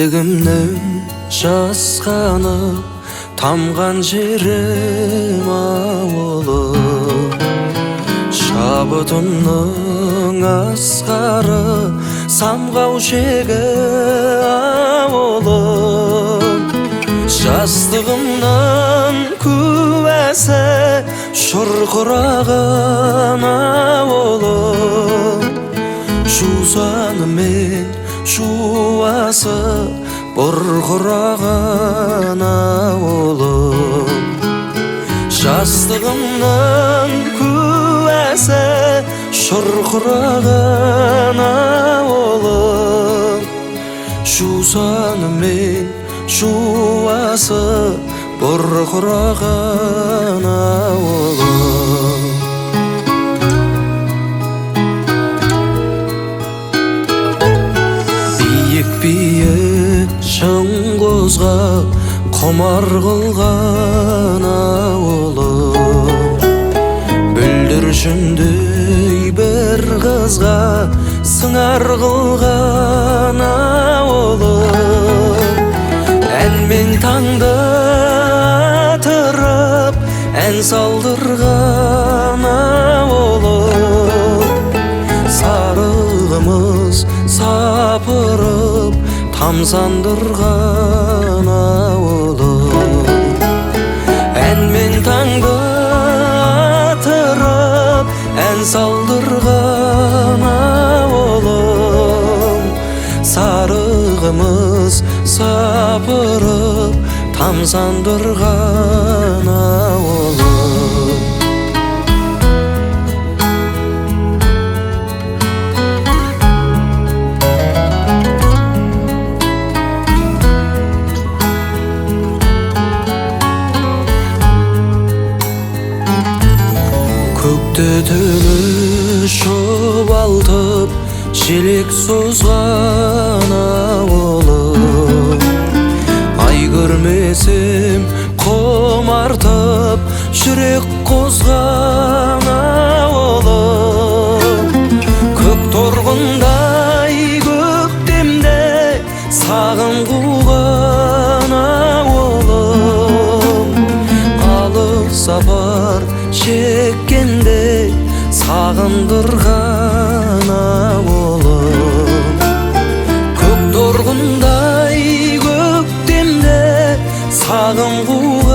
Жүрегімнің жасқанып тамған жерім ауылым, шабытымның асқары самғау шегі ауылым. Жастығымның куәсі шұрқыраған ауылым, жусаны мен жуасы бұрқыраған ауылым. Жастығымның куәсі шұрқыраған ауылым, жусаны мен жуасы бұрқыраған ауылым. Биік шың қозғап құмар қылған ауылым, бүлдіршіндей бір қызға сыңар қылған ауылым. Әнмен таңды атырып ән салдырған ауылым, сарығымыз сапырып тамсандырған ауылым. Әнмен таңды атырып ән салдырған ауылым, сарығымыз сапырып тамсандырған ауылым. Көкті түні шұбалтып желек созған ауылым, ай көрмесем құмартып жүрек қозған ауылым. Көк торғындай көктемде сағым қуған ауылым, алыс сапар шеккенде сағындырған ауылым. Көк торғындай көктемде сағым қуған